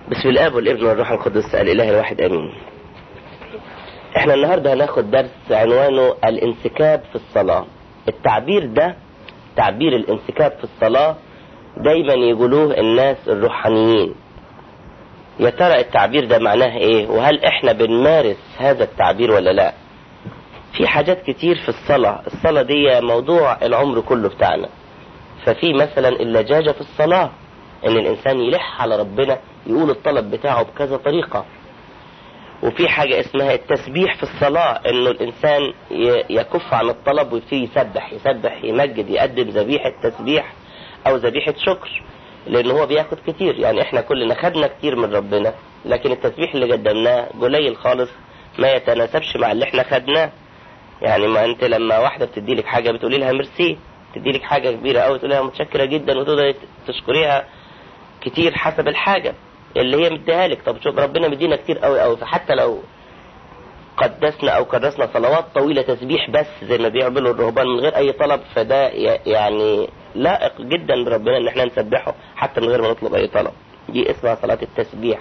بسم الاب والابن والروح القدس الاله الواحد امين. احنا النهارده هناخد درس عنوانه الانسكاب في الصلاة. التعبير ده، تعبير الانسكاب في الصلاة، دايما يقولوه الناس الروحانيين. يا ترى التعبير ده معناه ايه؟ وهل احنا بنمارس هذا التعبير ولا لا؟ في حاجات كتير في الصلاة دي موضوع العمر كله بتاعنا. ففي مثلا اللجاجة في الصلاة، ان الانسان يلح على ربنا يقول الطلب بتاعه بكذا طريقة. وفي حاجة اسمها التسبيح في الصلاة، انه الانسان يكف عن الطلب ويبتدي يسبح يمجد، يقدم ذبيحة تسبيح او ذبيحة شكر، لان هو بياخد كتير. يعني احنا كلنا خدنا كتير من ربنا، لكن التسبيح اللي قدمناه قليل خالص، ما يتناسبش مع اللي احنا خدناه. يعني ما انت لما واحدة بتدي لك حاجة بتقولي لها ميرسي، تدي لك حاجة كبيرة قوي تقولي لها متشكرة جدا، وتقدري تشكريها كتير حسب الحاجة اللي هي مديها لك. طب شوف، ربنا مدينا كتير قوي قوي، فحتى لو قدسنا او كرسنا صلوات طويلة تسبيح بس زي ما بيعملوا الرهبان من غير اي طلب، فده يعني لائق جدا بربنا ان احنا نسبحه حتى من غير ما نطلب اي طلب. دي اسمها صلاة التسبيح.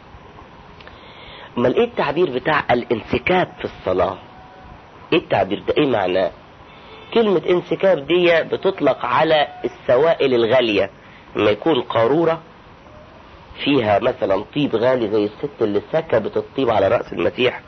امال ايه التعبير بتاع الانسكاب في الصلاة؟ ايه التعبير ده؟ ايه معناه؟ كلمة انسكاب دي بتطلق على السوائل الغالية. لما يكون قارورة فيها مثلا طيب غالي زي الست اللي سكبت الطيب على رأس المسيح،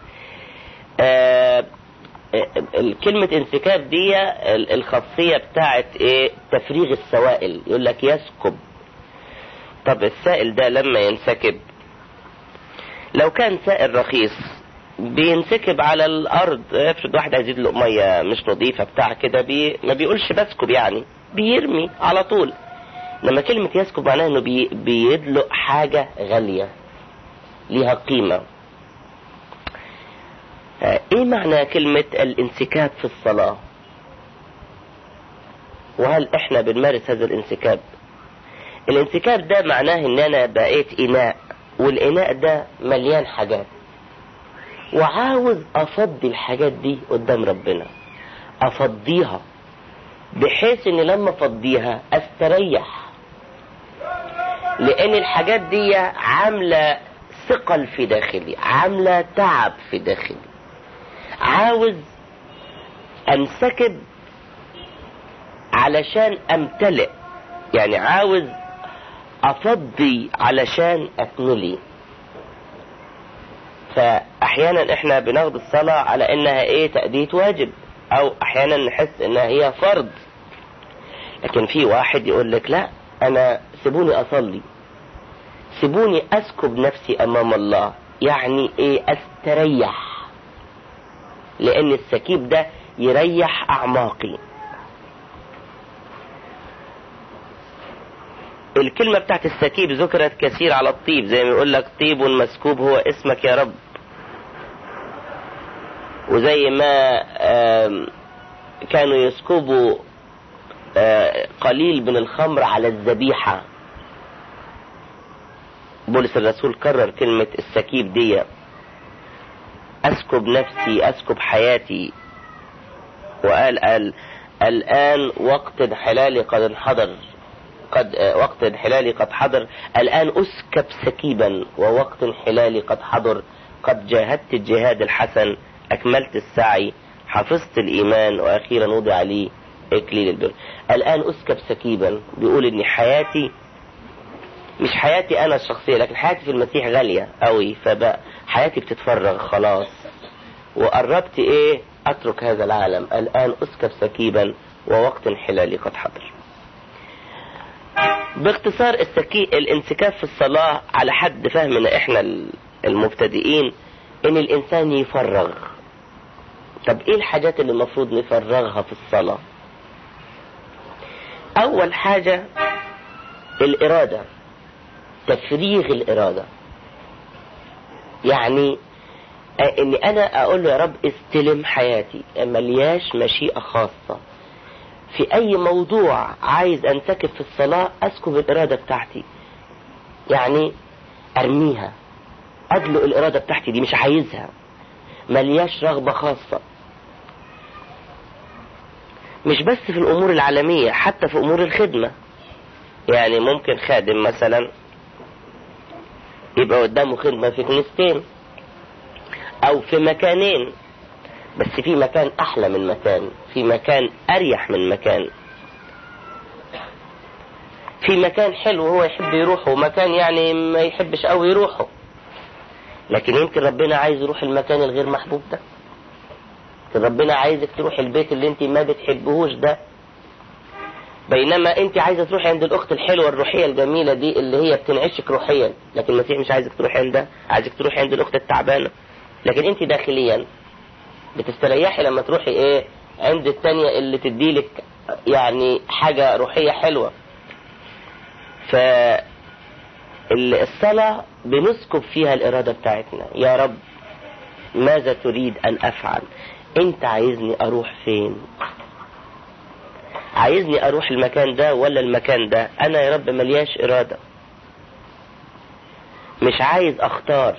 الكلمة انسكاب دي الخاصية بتاعت ايه؟ تفريغ السوائل. يقول لك يسكب. طب السائل ده لما ينسكب، لو كان سائل رخيص بينسكب على الارض. افرض واحد عايز يدلق مية مش نظيفة بتاع كده، ما بيقولش بسكب، يعني بيرمي على طول. لما كلمة يسكب معناه انه بيدلق حاجة غالية ليها قيمة. ايه معنى كلمة الانسكاب في الصلاة؟ وهل احنا بنمارس هذا الانسكاب؟ الانسكاب ده معناه ان انا بقيت اناء، والاناء ده مليان حاجات، وعاوز افضي الحاجات دي قدام ربنا، افضيها بحيث ان لما افضيها استريح، لان الحاجات دي عاملة ثقل في داخلي، عاملة تعب في داخلي. عاوز انسكب علشان امتلئ، يعني عاوز افضي علشان اتملي. فاحيانا احنا بناخد الصلاة على انها ايه؟ تأدية واجب، او احيانا نحس انها هي فرض. لكن في واحد يقول لك لا، انا سيبوني اصلي، سيبوني اسكب نفسي امام الله. يعني ايه؟ استريح، لان السكيب ده يريح اعماقي. الكلمة بتاعت السكيب ذكرت كثير على الطيب، زي ما يقول لك طيب مسكوب هو اسمك يا رب. وزي ما كانوا يسكبوا قليل من الخمر على الذبيحة، بولس الرسول كرر كلمة السكيب دي، اسكب نفسي، اسكب حياتي. وقال الآن وقت انحلالي قد انحضر، وقت انحلالي قد حضر، الآن أسكب سكيبا ووقت انحلالي قد حضر. قد جاهدت الجهاد الحسن، أكملت السعي، حفظت الإيمان، وأخيرا وضع لي إكليل البر. الآن أسكب سكيبا، بيقول إن حياتي مش حياتي أنا الشخصية، لكن حياتي في المسيح غالية قوي، فبقى حياتي بتتفرغ خلاص، وقربت إيه؟ أترك هذا العالم. الآن أسكب سكيبا ووقت انحلالي قد حضر. باختصار الانسكاب في الصلاة على حد فهمنا احنا المبتدئين، ان الانسان يفرغ. طب ايه الحاجات اللي المفروض نفرغها في الصلاة؟ اول حاجة الارادة، تفريغ الارادة. يعني ان انا اقول له يا رب استلم حياتي، ملياش مشيئة خاصة في اي موضوع. عايز انسكب في الصلاة، اسكب الارادة بتاعتي، يعني ارميها، ادلق الارادة بتاعتي دي، مش عايزها، ملياش رغبة خاصة. مش بس في الامور العالمية، حتى في امور الخدمة. يعني ممكن خادم مثلا يبقى قدامه خدمة في كنيستين او في مكانين، بس في مكان احلى من مكان، في مكان اريح من مكان، في مكان حلو هو يحب يروحه ومكان يعني ما يحبش قوي يروحه. لكن يمكن ربنا عايز يروح المكان الغير محبوب ده، يمكن ربنا عايزك تروح البيت اللي انت ما بتحبهوش ده، بينما انت عايزه تروحي عند الاخت الحلوه الروحيه الجميله دي اللي هي بتنعشك روحيا، لكن المسيح مش عايزك تروحي عندها، عايزك تروحي عند الاخت التعبانه. لكن انت داخليا بتستريحي لما تروحي ايه عند التانية اللي تديلك يعني حاجه روحيه حلوه. فالصلاه بنسكب فيها الاراده بتاعتنا، يا رب ماذا تريد ان افعل؟ انت عايزني اروح فين؟ عايزني اروح المكان ده ولا المكان ده؟ انا يا رب ملياش ارادة، مش عايز اختار.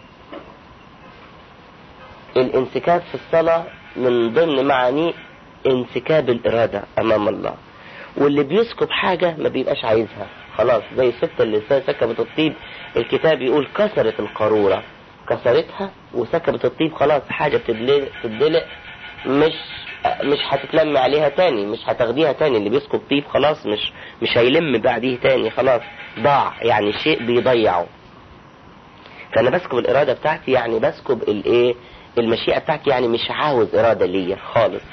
الانسكاب في الصلاة من ضمن معانيه انسكاب الارادة امام الله، واللي بيسكب حاجة ما بيبقاش عايزها خلاص، زي الست اللي سكبت الطيب، الكتاب يقول كسرت القارورة، كسرتها وسكبت الطيب، خلاص حاجة بتدلق مش هتتلم عليها تاني، مش هتاخديها تاني. اللي بيسكب طيب خلاص مش هيلم بعديه تاني، خلاص ضاع، يعني شيء بيضيعه. فانا بسكب الارادة بتاعتي، يعني بسكب الايه المشيئة بتاعتي، يعني مش عاوز ارادة ليا خالص.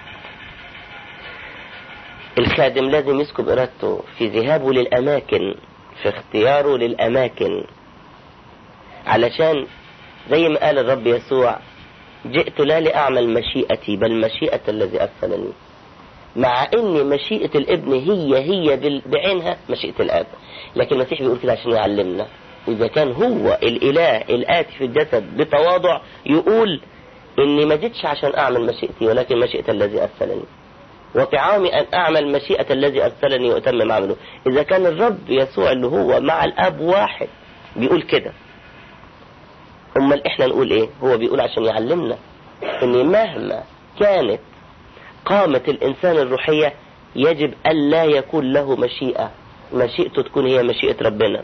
الخادم لازم يسكب ارادته في ذهابه للاماكن، في اختياره للاماكن، علشان زي ما قال الرب يسوع جئت لا لأعمل مشيئتي بل مشيئة الذي أرسلني. مع ان مشيئة الابن هي بعينها مشيئة الاب، لكن المسيح بيقول كده عشان يعلمنا اذا كان هو الاله الاتي في الجسد بتواضع يقول اني ما جيتش عشان اعمل مشيئتي ولكن مشيئة الذي ارسلني، وطعامي ان اعمل مشيئة الذي ارسلني واتمم عمله. اذا كان الرب يسوع اللي هو مع الاب واحد بيقول كده، امال احنا نقول ايه؟ هو بيقول عشان يعلمنا ان مهما كانت قامة الانسان الروحية يجب الا يكون له مشيئته تكون هي مشيئة ربنا.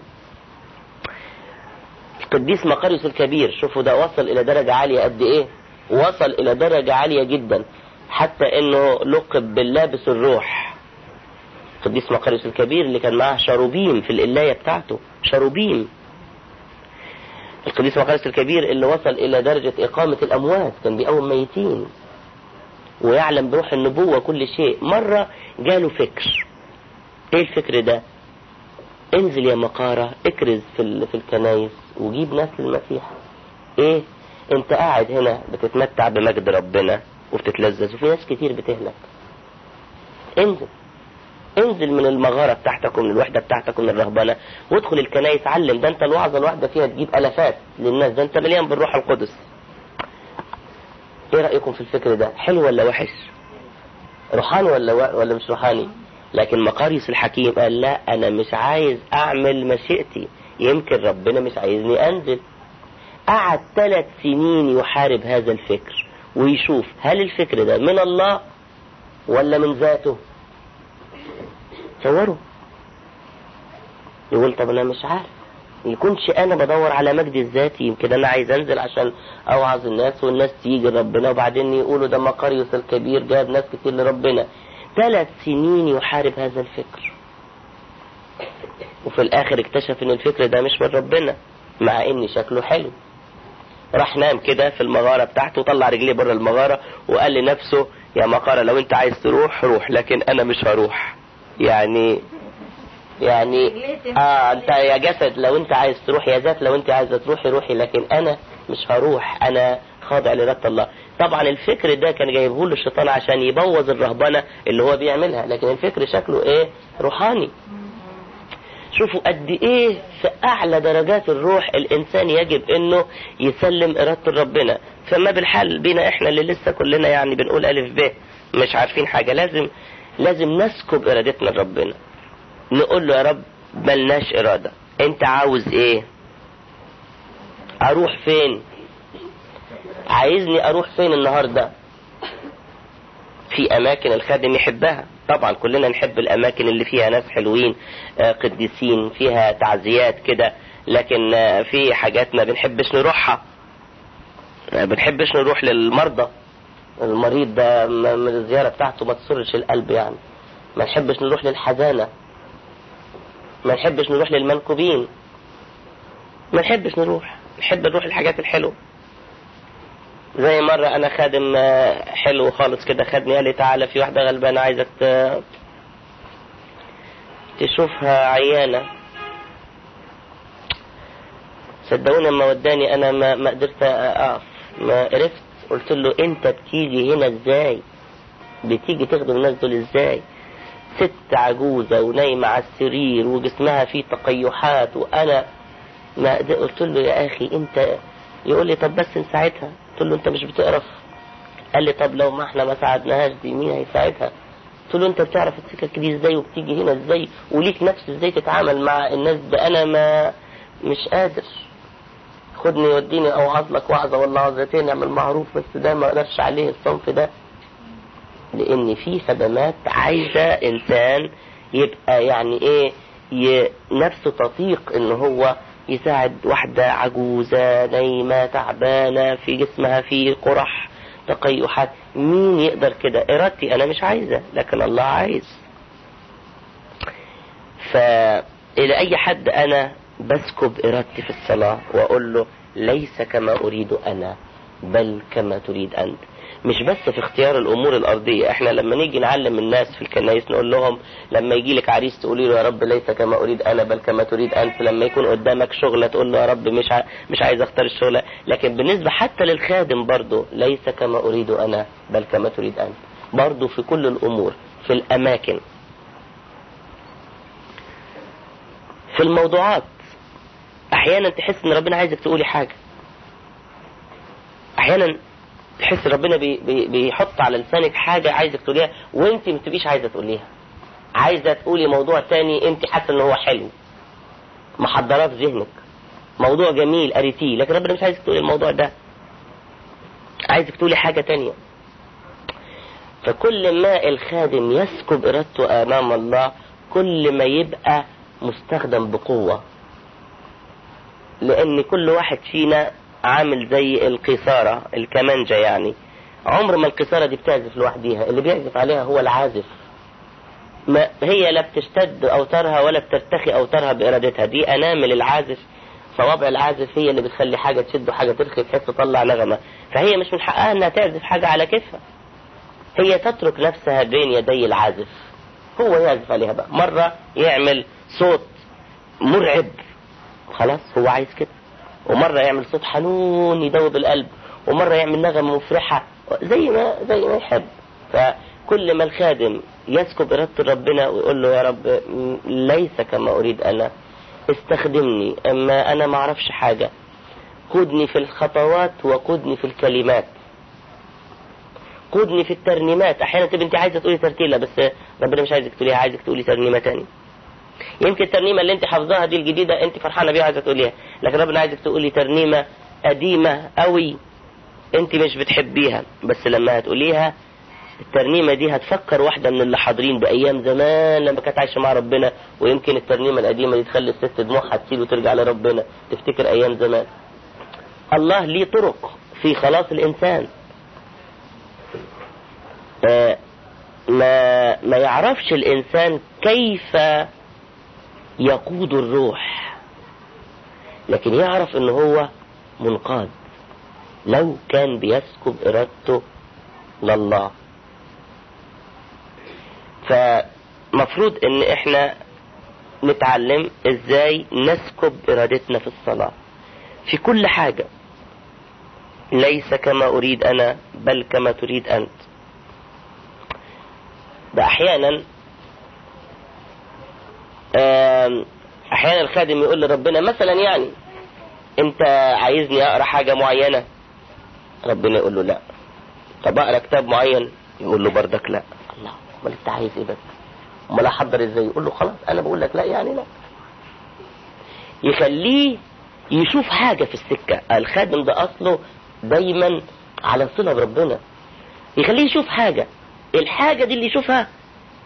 القديس مقاريوس الكبير، شوفوا ده وصل الى درجة عالية قد ايه، وصل الى درجة عالية جدا حتى انه لقب باللابس الروح. القديس مقاريوس الكبير اللي كان معاه شاروبيم في القلاية بتاعته، شاروبيم. القديس مقاريوس الكبير اللي وصل الى درجة اقامة الاموات، كان بيقوم ميتين ويعلم بروح النبوة كل شيء. مرة جاله فكر، ايه الفكر ده؟ انزل يا مقارة اكرز في الكنايس وجيب ناس للمسيح. ايه انت قاعد هنا بتتمتع بمجد ربنا وبتتلذذ وفي ناس كتير بتهلك، انزل من المغارة بتاعتك ومن الوحدة بتاعتك ومن الرهبنة وادخل الكنايس علم. ده انت الوعظة الواحدة فيها تجيب الافات للناس، ده انت مليان بالروح القدس. ايه رأيكم في الفكر ده؟ حلو ولا وحش؟ روحاني ولا مش روحاني؟ لكن مقاريوس الحكيم قال لا، انا مش عايز اعمل مشيئتي، يمكن ربنا مش عايزني انزل. قعد 3 سنين يحارب هذا الفكر ويشوف هل الفكر ده من الله ولا من ذاته. تصوروا، يقول طب انا مش عارف، يكونش انا بدور على مجد الذاتي، يمكن انا عايز انزل عشان اوعظ الناس والناس تيجي لربنا، وبعدين يقولوا ده مقاريوس الكبير جاب ناس كتير لربنا. 3 سنين يحارب هذا الفكر، وفي الاخر اكتشف ان الفكر ده مش من ربنا، مع ان شكله حلو. راح نام كده في المغارة بتاعته وطلع رجليه بره المغارة وقال لنفسه يا مقارة لو انت عايز تروح روح، لكن انا مش هروح. يعني انت يا جسد لو انت عايز تروح، يا ذات لو انت عايزة تروحي روحي، لكن انا مش هروح، انا خاضع لإرادة الله. طبعا الفكر ده كان جايبه له الشيطان عشان يبوظ الرهبنة اللي هو بيعملها، لكن الفكر شكله ايه؟ روحاني. شوفوا قد ايه في اعلى درجات الروح الانسان يجب انه يسلم ارادته لربنا. فما بالحال بينا احنا اللي لسه كلنا يعني بنقول الف ب مش عارفين حاجة، لازم نسكب ارادتنا لربنا، نقول له يا رب ملناش ارادة، انت عاوز ايه؟ اروح فين؟ عايزني اروح فين النهاردة؟ في اماكن الخادم يحبها، طبعا كلنا نحب الاماكن اللي فيها ناس حلوين قديسين، فيها تعزيات كده لكن في حاجات ما بنحبش نروحها. ما بنحبش نروح للمرضى، المريض ده من الزيارة بتاعته ما تسرش القلب يعني. ما نحبش نروح للحزانة، ما نحبش نروح للمنكوبين، ما نحبش نحب نروح الحاجات الحلوة. زي مرة انا خادم حلو خالص كده خدني قال لي تعالى في واحدة غلبانة عايزك تشوفها عيانة. صدقوني لما وداني انا ما قدرت اقف، ما عرفت. قلت له انت بتيجي هنا ازاي؟ بتيجي تخدم الناس دول ازاي؟ ست عجوزة ونايمة على السرير وجسمها فيه تقيحات وانا ما قلت له يا اخي انت. يقول لي طب بس نساعدها. قلت له انت مش بتقرف؟ قال لي طب لو ما احنا ما ساعدناهاش دي مين هيساعدها؟ قلت له انت بتعرف السكك دي ازاي وبتيجي هنا ازاي وليك نفس ازاي تتعامل مع الناس ده؟ انا مش قادر. خدني وديني اوعظ لك وعظه ولا وعظتين اعمل معروف، بس ده ما اقدرش عليه الصنف ده. لان في خدمات عايزه انسان يبقى يعني ايه نفسه تطيق ان هو يساعد واحدة عجوزة نايمة تعبانة في جسمها فيه قرح تقيحات. مين يقدر كده؟ ارادتي انا مش عايزة لكن الله عايز. فإلى اي حد انا بسكب ارادتي في الصلاة واقول له ليس كما اريد انا بل كما تريد انت. مش بس في اختيار الامور الارضية. احنا لما نيجي نعلم الناس في الكنائس نقول لهم لما يجي لك عريس تقولي له يا رب ليس كما اريد انا بل كما تريد انت. لما يكون قدامك شغلة تقول له يا رب مش عايز اختار الشغلة. لكن بالنسبة حتى للخادم برضو ليس كما اريد انا بل كما تريد انت. برضو في كل الامور، في الاماكن، في الموضوعات. احيانا تحس ان ربنا عايزك تقولي حاجة، احيانا تحس ربنا بيحط على لسانك حاجة عايزك تقوليها وانت ما تبقيش عايزة تقوليها. عايزة تقولي موضوع تاني انت حاسة ان هو حلو محضراه في ذهنك، موضوع جميل قريتيه، لكن ربنا مش عايزك تقولي الموضوع ده، عايزك تقولي حاجة تانية. فكل ما الخادم يسكب ارادته امام الله كل ما يبقى مستخدم بقوة. لان كل واحد فينا عامل زي القيثارة الكمانجة يعني. عمر ما القيثارة دي بتعزف لوحديها، اللي بيعزف عليها هو العازف. ما هي لا بتشتد اوتارها ولا بترتخي اوتارها بارادتها، دي انامل العازف، صوابع العازف هي اللي بتخلي حاجة تشد وحاجة ترخي بحيث تطلع نغمة. فهي مش من حقها انها تعزف حاجة على كيفها، هي تترك نفسها بين يدي العازف هو يعزف عليها. بقى مرة يعمل صوت مرعب خلاص هو عايز كده، ومرة يعمل صوت حنون يدوب القلب، ومرة يعمل نغمة مفرحة زي ما يحب. فكل ما الخادم يسكب إرادة ربنا ويقول له يا رب ليس كما أريد أنا، استخدمني، أما أنا ما أعرفش حاجة، قودني في الخطوات وقودني في الكلمات، قودني في الترنيمات. أحيانا تبقى أنت عايزة تقولي ترتيلة بس ربنا مش عايزك تقوليها، عايزك تقولي ترنيمة تاني. يمكن الترنيمة اللي انت حافظاها دي الجديدة انت فرحانة بيها عايزة تقوليها، لكن ربنا عايزك تقولي ترنيمة قديمة قوي انت مش بتحبيها، بس لما هتقوليها الترنيمة دي هتفكر واحدة من اللي حاضرين بأيام زمان لما كانت عايشة مع ربنا، ويمكن الترنيمة القديمة دي تخلي الست دموعها تسيل وترجع لربنا تفتكر أيام زمان. الله ليه طرق في خلاص الإنسان. ما يعرفش الإنسان كيف يقود الروح، لكن يعرف إنه هو منقاد لو كان بيسكب إرادته لله. فمفروض إن إحنا نتعلم إزاي نسكب إرادتنا في الصلاة في كل حاجة. ليس كما أريد أنا بل كما تريد أنت. ده أحيانا الخادم يقول لربنا مثلا يعني انت عايزني اقرا حاجة معينة، ربنا يقول له لا. طب اقرا كتاب معين، يقول له بردك لا. الله، امال انت عايز ايه بس؟ امال احضر ازاي؟ يقول له خلاص انا بقول لك لا يعني لا. يخليه يشوف حاجة في السكة. الخادم ده اصله دايما على صلة بربنا، يخليه يشوف حاجة، الحاجة دي اللي يشوفها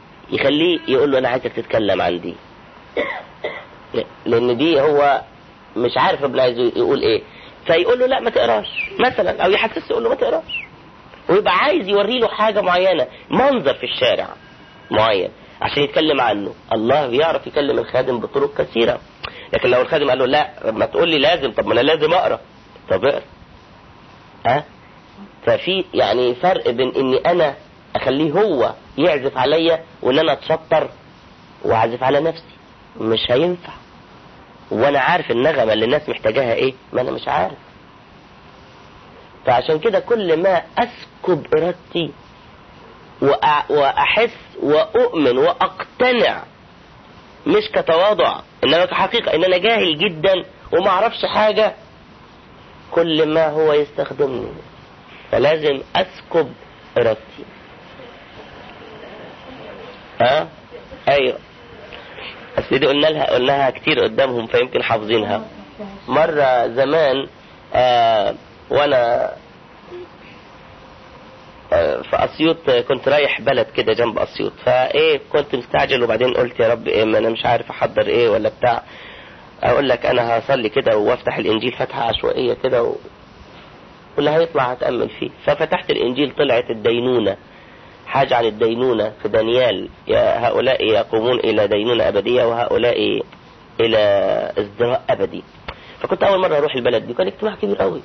يخليه يقول له انا عايزك تتكلم عن دي، لان دي هو مش عارف ربنا عايز يقول ايه، فيقول له لا ما تقراش مثلا، او يحسسه يقول له ما تقراش، ويبقى عايز يوري له حاجة معينة، منظر في الشارع معين عشان يتكلم عنه. الله بيعرف يكلم الخادم بطرق كثيرة، لكن لو الخادم قال له لا ما تقول لي لازم، طب ما انا لازم اقرا، طب اقرا. ففي يعني فرق بين اني انا اخليه هو يعزف عليا وان انا اتشطر واعزف على نفسي، مش هينفع. وانا عارف النغمة اللي الناس محتاجاها ايه، ما انا مش عارف. فعشان كده كل ما اسكب ارادتي واحس واؤمن واقتنع، مش كتواضع انما كحقيقة ان انا جاهل جدا وما اعرفش حاجة، كل ما هو يستخدمني. فلازم اسكب ارادتي. ايوه دي قلناها كتير قدامهم فيمكن حافظينها. مرة زمان وانا في اسيوط، كنت رايح بلد كده جنب اسيوط، فايه كنت مستعجل، وبعدين قلت يا رب ايه ما انا مش عارف احضر ايه ولا بتاع، اقول لك انا هصلي كده وافتح الانجيل فتحة عشوائية كده واللي هيطلع هتأمل فيه. ففتحت الانجيل طلعت الدينونة، حاجة عن الدينونة في دانيال، هؤلاء يقومون الى دينونة ابدية وهؤلاء الى ازدراء ابدي. فكنت اول مرة اروح البلد دي، كان اجتماع كبير قوي،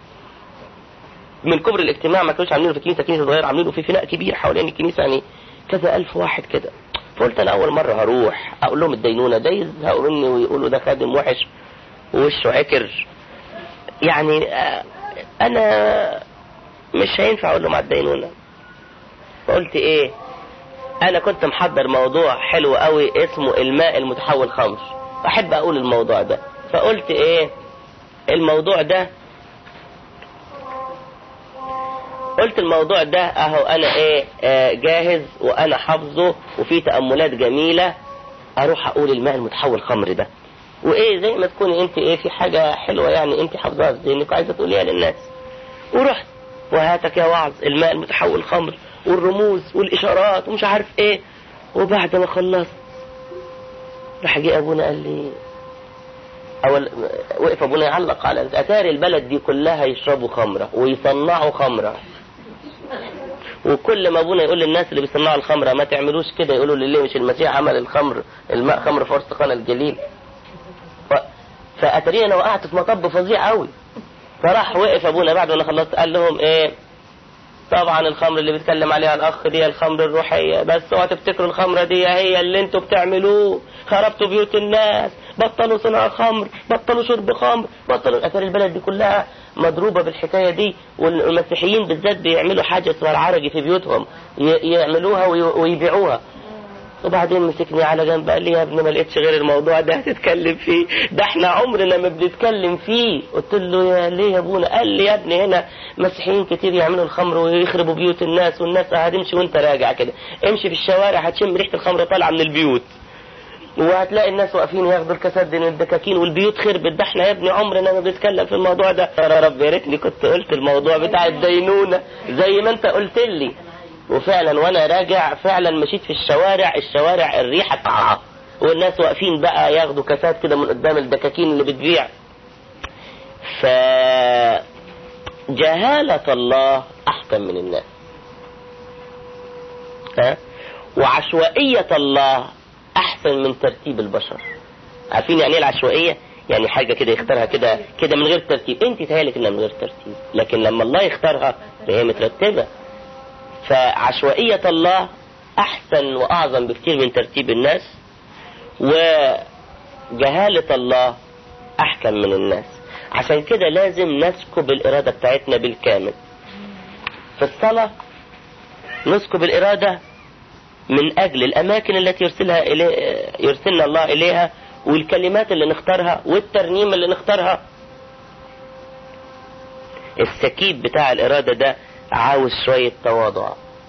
من كبر الاجتماع ما كانوش عاملينه في كنيسة صغيرة، عاملينه في فناء كبير حوالين الكنيسة، يعني كذا 1000 واحد كده. فقلت انا اول مرة هروح اقول لهم الدينونة ده، يزهقوا مني ويقولوا ده خادم وحش ووشه عكر، يعني انا مش هينفع اقول لهم على الدينونة. فقلت ايه، انا كنت محضر موضوع حلو قوي اسمه الماء المتحول خمر، احب اقول الموضوع ده. فقلت ايه الموضوع ده، قلت الموضوع ده اهو انا ايه جاهز وانا حافظه وفي تأملات جميلة، اروح اقول الماء المتحول خمر ده، وايه زي ما تكوني انت ايه في حاجة حلوة يعني انت حافظاها في ذهنك عايزة تقوليها للناس. ورحت وهاتك يا وعظ الماء المتحول خمر والرموز والاشارات ومش عارف ايه. وبعد ما خلصت راح جه ابونا قال لي، وقف ابونا يعلق على اتاري البلد دي كلها يشربوا خمرة ويصنعوا خمرة، وكل ما ابونا يقول للناس اللي بيصنعوا الخمرة ما تعملوش كده، يقولوا لي ليه مش المسيح عمل الخمر الماء خمر في وسط قنا الجليل. فاتاري انا وقعت في مطب فظيع قوي. فراح وقف ابونا بعد ما خلصت قال لهم ايه، طبعا الخمر اللي بيتكلم عليها الاخ دي الخمر الروحية، بس اوعوا تفتكروا الخمرة دي هي اللي انتوا بتعملوه، خربتوا بيوت الناس، بطلوا صناعة خمر، بطلوا شرب خمر، بطلوا. اثار البلد دي كلها مضروبة بالحكاية دي، والمسيحيين بالذات بيعملوا حاجة اسمها العرج في بيوتهم، يعملوها ويبيعوها. وبعدين مسكني على جنب قال لي يا ابني ما لقيتش غير الموضوع ده هتتكلم فيه، ده احنا عمرنا ما بنتكلم فيه. قلت له يا ليه يا ابونا؟ قال لي يا ابني هنا مسيحيين كتير يعملوا الخمر ويخربوا بيوت الناس، والناس هتمشي وانت راجع كده امشي في الشوارع هتشم ريحة الخمر طالعة من البيوت، وهتلاقي الناس واقفين ياخدوا الكاسات من الدكاكين والبيوت خربت. ده احنا يا ابني عمرنا ما بنتكلم في الموضوع ده. يا رب يا ريتني كنت قلت الموضوع بتاع الدينونة زي ما انت قلت لي. وفعلا وانا راجع فعلا مشيت في الشوارع الريحة طالعة، والناس واقفين بقى ياخدوا كاسات كده من قدام الدكاكين اللي بتبيع. فجهالة الله احسن من الناس، وعشوائية الله احسن من ترتيب البشر. عارفين يعني ايه العشوائية؟ يعني حاجة كده يختارها كده من غير ترتيب، انت تهيالك انها من غير ترتيب، لكن لما الله يختارها هي مترتبة. فعشوائية الله احسن واعظم بكتير من ترتيب الناس، وجهالة الله احكم من الناس. عشان كده لازم نسكب الارادة بتاعتنا بالكامل. في الصلاة نسكب الارادة من اجل الاماكن التي يرسلنا الله اليها، والكلمات اللي نختارها، والترنيم اللي نختارها. السكيب بتاع الارادة ده عاوز شوية تواضع.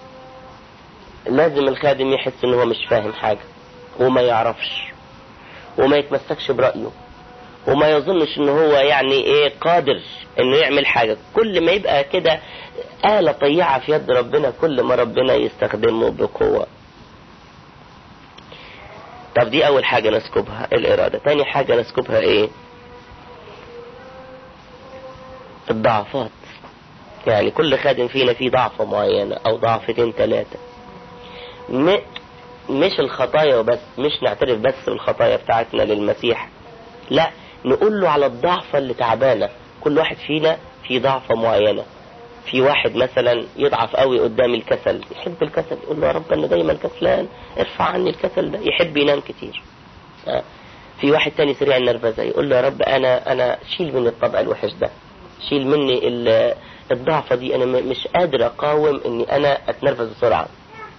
لازم الخادم يحس انه هو مش فاهم حاجة وما يعرفش وما يتمسكش برأيه وما يظنش انه هو يعني ايه قادر انه يعمل حاجة. كل ما يبقى كده آلة طيعة في يد ربنا كل ما ربنا يستخدمه بقوة. طب دي اول حاجة نسكبها الارادة. تاني حاجة نسكبها ايه؟ الضعفات. يعني كل خادم فينا فيه ضعفة معينة او ضعفتين 3. مش الخطايا وبس، مش نعترف بس بالخطايا بتاعتنا للمسيح، لا، نقول له على الضعفة اللي تعبانة. كل واحد فينا فيه ضعفة معينة. في واحد مثلا يضعف قوي قدام الكسل، يحب الكسل، يقول له يا رب انا دايما كسلان، ارفع عني الكسل ده. يحب ينام كتير. في واحد تاني سريع النرفزة، يقول له يا رب انا شيل مني الطبع الوحش ده، شيل مني الضعفة دي، انا مش قادر اقاوم اني انا اتنرفز بسرعة.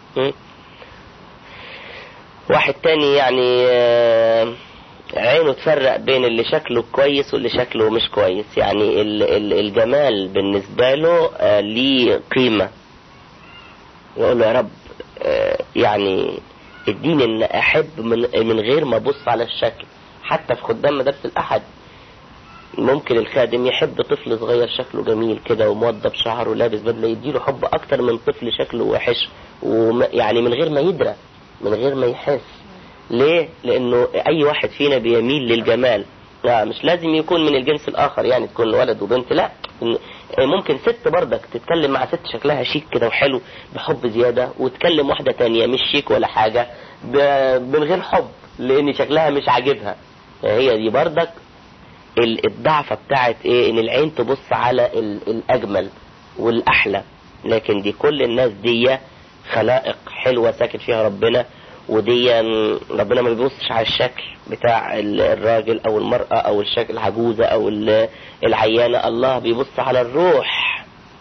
واحد تاني يعني عينه تفرق بين اللي شكله كويس واللي شكله مش كويس. يعني الجمال بالنسبة له ليه قيمة، يقول له يا رب يعني اديني ان احب من غير ما ابص على الشكل. حتى في خدام مدارس الاحد ممكن الخادم يحب طفل صغير شكله جميل كده وموضب شعره ولابس بدله، يديله حب اكتر من طفل شكله وحش، يعني من غير ما يدرى، من غير ما يحس. ليه؟ لانه اي واحد فينا بيميل للجمال. مش لازم يكون من الجنس الاخر، يعني تكون ولد وبنت، لا، ممكن ست برضك تتكلم مع ست شكلها شيك كده وحلو بحب زيادة، وتكلم واحدة تانية مش شيك ولا حاجة من غير حب لان شكلها مش عاجبها. هي دي برضك الضعفة بتاعت ايه، ان العين تبص على الاجمل والاحلى. لكن دي كل الناس دي خلائق حلوة ساكن فيها ربنا، ودي ربنا ما بيبصش على الشكل بتاع الراجل او المرأة او الشكل العجوزة او العيانة. الله بيبص على الروح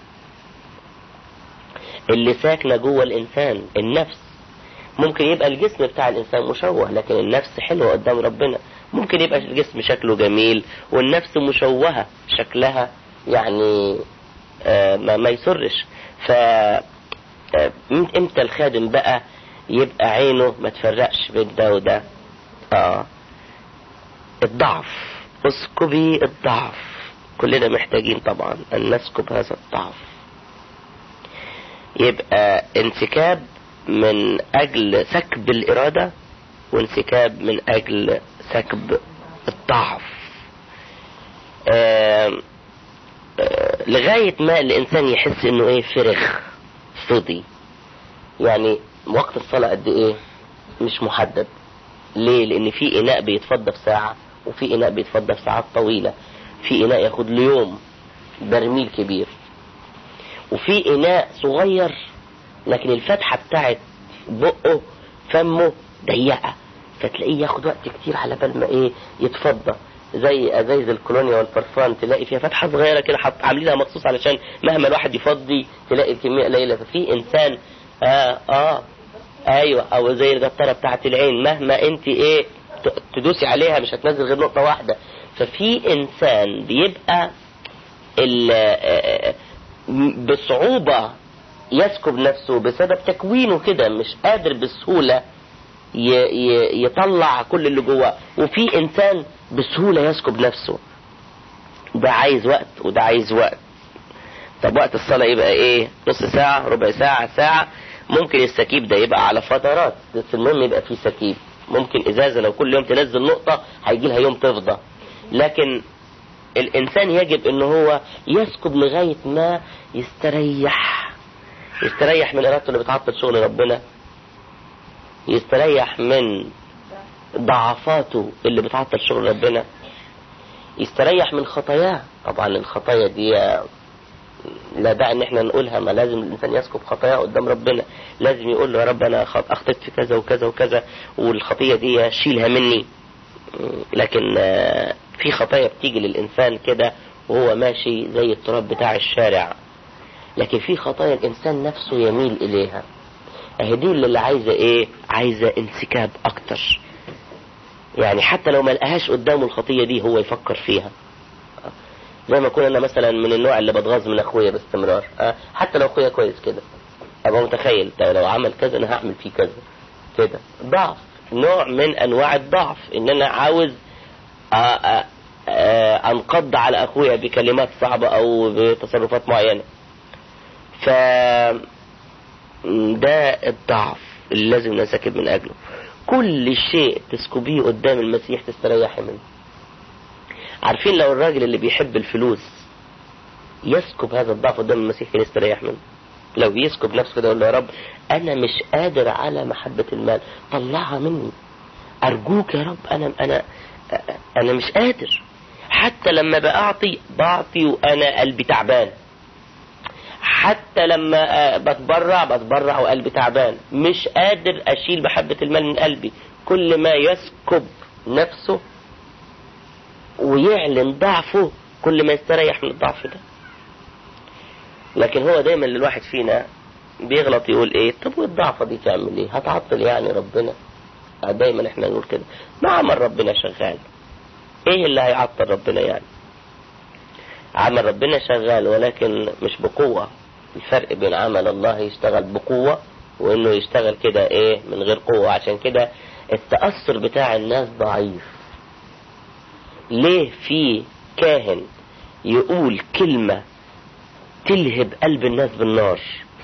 اللي ساكنة جوه الانسان، النفس. ممكن يبقى الجسم بتاع الانسان مشوه لكن النفس حلوة قدام ربنا. ممكن يبقى الجسم شكله جميل والنفس مشوهة شكلها يعني ما يسرش. امتى الخادم بقى يبقى عينه ما تفرقش بين ده وده؟ الضعف، اسكبي الضعف. كلنا محتاجين طبعا ان نسكب هذا الضعف. يبقى انسكاب من اجل سكب الارادة، وانسكاب من اجل سكب الضعف. لغاية ما الانسان يحس انه ايه، فرغ، فضي. يعني وقت الصلاة قد ايه؟ مش محدد. ليه؟ لان في اناء بيتفضى في ساعة، وفي اناء بيتفضى في ساعات طويلة، في اناء ياخد له يوم، برميل كبير، وفي اناء صغير لكن الفتحة بتاعت بقه فمه ضيقة، فتلاقيه ياخد وقت كتير على بال ما ايه يتفضى. زي ازايز الكولونيا والبرفان، تلاقي فيها فتحة صغيرة كده عاملينها مخصوص علشان مهما الواحد يفضي تلاقي الكمية قليلة. ففي انسان ايوه، او زي القطرة بتاعت العين، مهما انت ايه تدوسي عليها مش هتنزل غير نقطة واحدة. ففي انسان بيبقى بصعوبة يسكب نفسه بسبب تكوينه كده، مش قادر بسهولة يطلع كل اللي جواه. وفي انسان بسهولة يسكب نفسه. ده عايز وقت وده عايز وقت. طب وقت الصلاة يبقى ايه؟ نص ساعة، ربع ساعة، ساعة. ممكن السكيب ده يبقى على فترات، بس المهم يبقى فيه سكيب. ممكن ازازة لو كل يوم تنزل نقطة هيجي لها يوم تفضى. لكن الانسان يجب ان هو يسكب لغاية ما يستريح من ارادته اللي بتعطل شغل ربنا، يستريح من ضعفاته اللي بتعطل شغل ربنا، يستريح من خطاياه. طبعا الخطايا دي لا داعي ان احنا نقولها، ما لازم الانسان يسكب خطاياه قدام ربنا. لازم يقول له يا رب انا اخطأت في كذا وكذا وكذا، والخطية دي شيلها مني. لكن في خطايا بتيجي للانسان كده وهو ماشي زي التراب بتاع الشارع، لكن في خطايا الانسان نفسه يميل اليها. اهدي اللي عايزة ايه؟ عايزة انسكاب اكتر. يعني حتى لو ما لقاهاش قدامه الخطية دي هو يفكر فيها. زي ما كنا مثلا من النوع اللي بتغاظ من اخويا باستمرار، حتى لو اخويا كويس كده ابقى متخيل لو عمل كذا انا هعمل فيه كذا كده. ضعف، نوع من انواع الضعف، ان انا عاوز انقض على اخويا بكلمات صعبة او بتصرفات معينة. ف ده الضعف اللي لازم نسكب من اجله. كل شيء تسكبيه قدام المسيح تستريحي منه. عارفين لو الراجل اللي بيحب الفلوس يسكب هذا الضعف قدام المسيح كان يستريح منه. لو يسكب نفسه كده يقول له يا رب انا مش قادر على محبة المال، طلعها مني ارجوك يا رب، انا مش قادر. حتى لما بعطي وانا قلبي تعبان، حتى لما بتبرع وقلبي تعبان، مش قادر اشيل محبة المال من قلبي. كل ما يسكب نفسه ويعلن ضعفه كل ما يستريح من الضعف ده. لكن هو دايما للواحد فينا بيغلط يقول ايه، طب والضعفة دي تعمل ايه، هتعطل يعني ربنا؟ دايما احنا نقول كده، ما عمل ربنا شغال، ايه اللي هيعطل ربنا يعني؟ عمل ربنا شغال ولكن مش بقوة. الفرق بين عمل الله يشتغل بقوة وانه يشتغل كده ايه من غير قوة. عشان كده التأثر بتاع الناس ضعيف. ليه في كاهن يقول كلمة تلهب قلب الناس بالنار،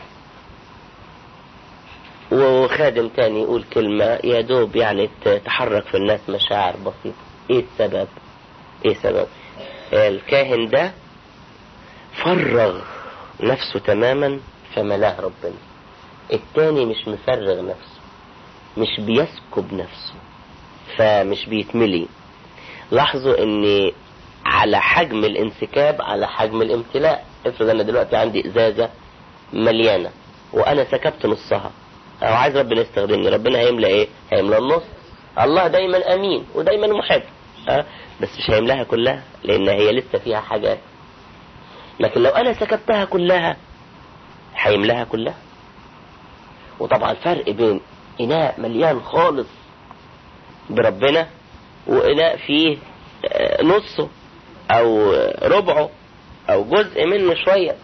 وخادم تاني يقول كلمة يا دوب يعني تحرك في الناس مشاعر بسيطة؟ ايه السبب؟ ايه سبب؟ الكاهن ده فرغ نفسه تماما فملاه ربنا. التاني مش مفرغ نفسه، مش بيسكب نفسه فمش بيتملي. لاحظوا ان على حجم الانسكاب على حجم الامتلاء. افرض انا دلوقتي عندي ازازة مليانة وانا سكبت نصها، او عايز ربنا يستخدمني، ربنا هيملى ايه؟ هيملى النص. الله دايما امين ودايما محب، بس مش هيملاها كلها لان هي لسه فيها حاجات. لكن لو انا سكبتها كلها هيملاها كلها. وطبعا فرق بين اناء مليان خالص بربنا واناء فيه نصه او ربعه او جزء منه شوية.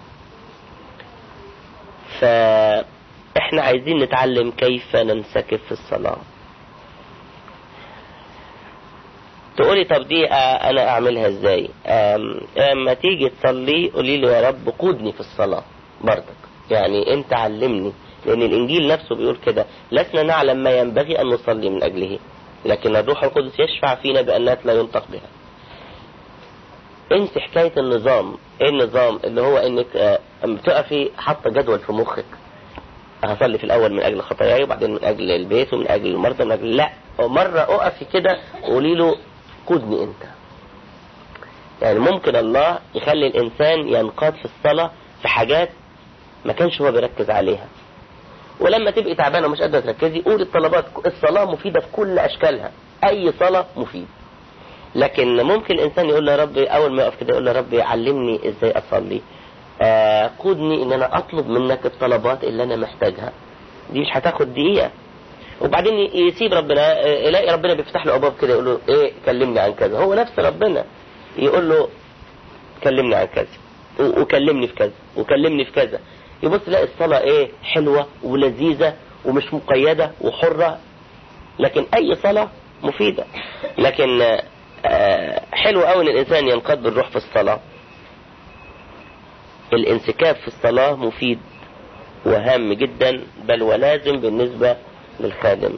فاحنا عايزين نتعلم كيف ننسكب في الصلاة. تقولي طب دي انا اعملها ازاي؟ اما تيجي تصلي قولي له يا رب قودني في الصلاة برضك، يعني انت علمني. لان الانجيل نفسه بيقول كده، لسنا نعلم ما ينبغي ان نصلي من اجله لكن الروح القدس يشفع فينا بانات لا ينطق بها. انت حكاية النظام، ايه النظام؟ اللي هو انك بتقفي حاطه جدول في مخك، هصلي في الاول من اجل خطاياي وبعدين من اجل البيت ومن اجل المرضى من اجل، لا، مرة اقفي كده قولي له قودني انت. يعني ممكن الله يخلي الانسان ينقاد في الصلاة في حاجات ما كانش هو بيركز عليها، ولما تبقي تعبانة ومش قادرة تركزي قولي الطلبات. الصلاة مفيدة في كل اشكالها، اي صلاة مفيد. لكن ممكن الانسان يقول له يا رب، اول ما يقف كده يقول له يا رب علمني ازاي اصلي، قودني ان انا اطلب منك الطلبات اللي انا محتاجها. دي مش هتاخد دقيقة. وبعدين يسيب ربنا، يلاقي ربنا بيفتح له ابواب كده يقول له ايه كلمني عن كذا. هو نفس ربنا يقول له كلمني عن كذا وكلمني في كذا وكلمني في كذا. يبص يلاقي الصلاة ايه حلوة ولذيذة ومش مقيدة وحرة. لكن اي صلاة مفيدة. لكن حلو قوي ان الانسان ينقاد بالروح في الصلاة. الانسكاب في الصلاة مفيد وهام جدا، بل ولازم بالنسبة للخادم.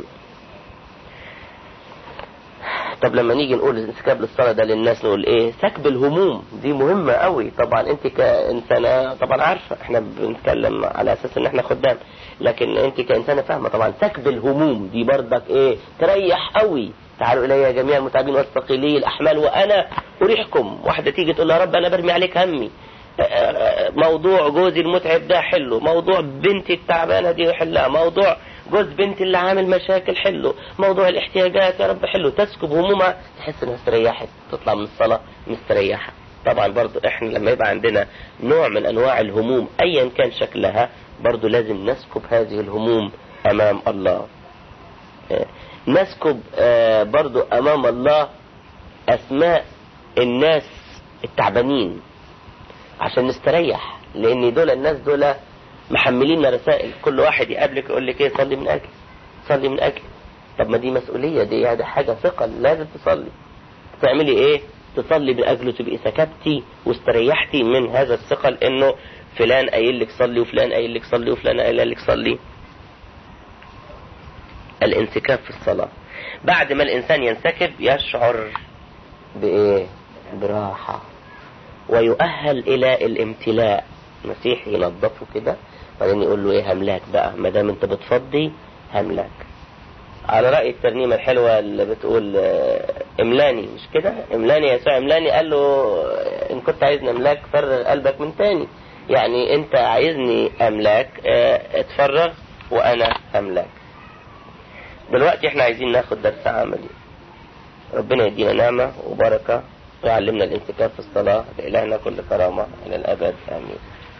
طب لما نيجي نقول الانسكاب للصلاة ده للناس نقول ايه؟ سكب الهموم دي مهمة قوي. طبعا انت كإنسانة طبعا عارفة، احنا بنتكلم على اساس ان احنا خدام، لكن انت كإنسانة فاهمة طبعا سكب الهموم دي برضك ايه؟ تريح قوي. تعالوا الي جميع المتعبين والثقيلي الاحمال وانا اريحكم. واحدة تيجي تقول يا رب انا برمي عليك همي، موضوع جوزي المتعب ده حله، موضوع بنتي التعبانة دي حلها، موضوع جوز بنتي اللي عامل مشاكل حله، موضوع الاحتياجات يا رب حله. تسكب همومها تحس انها استريحت، تطلع من الصلاة مستريحة. طبعا برضو احنا لما يبقى عندنا نوع من انواع الهموم ايا كان شكلها برضو لازم نسكب هذه الهموم امام الله. نسكب برضو امام الله اسماء الناس التعبانين عشان نستريح، لان دول الناس دول محملين رسائل. كل واحد يقابلك يقول لك ايه؟ صلي من اجل، صلي من اجل. طب ما دي مسؤولية، دي هذا حاجة ثقل، لازم تصلي. تعملي ايه؟ تصلي من اجله، تبقي سكبتي واستريحتي من هذا الثقل انه فلان قايل لك صلي وفلان قايل لك صلي وفلان قايل لك صلي. الانسكاب في الصلاة. بعد ما الانسان ينسكب يشعر بايه؟ براحة ويؤهل إلى الامتلاء. المسيح ينظفه كده بعدين يقول له ايه هملاك بقى، ما دام انت بتفضي هملاك. على رأي الترنيمة الحلوة اللي بتقول املاني، مش كده؟ املاني يا يسوع املاني. قال له ان كنت عايزني املاك فرغ قلبك من تاني. يعني انت عايزني املاك اتفرغ وانا املاك. دلوقتي احنا عايزين ناخد درس عملي. ربنا يدينا نعمة وبركة ويعلمنا الانسكاب في الصلاة. لإلهنا كل كرامة إلى الأبد آمين.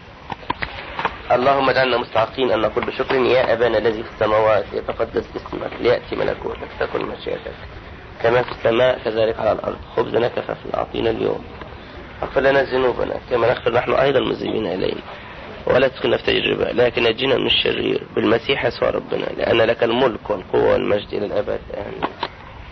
اللهم اجعلنا مستحقين أن نقول بشكر يا أبانا الذي في السماوات يتقدس اسمك، ليأتي ملكوتك، تكن مشيئتك كما في السماء كذلك على الأرض. خبزنا كفافنا أعطينا اليوم، اغفر لنا ذنوبنا كما نغفر نحن أيضا المذنبين إليك، ولا تدخلنا في تجربة لكن نجينا من الشرير بالمسيح يسوع ربنا، لأن لك الملك والقوة والمجد إلى الأبد آمين.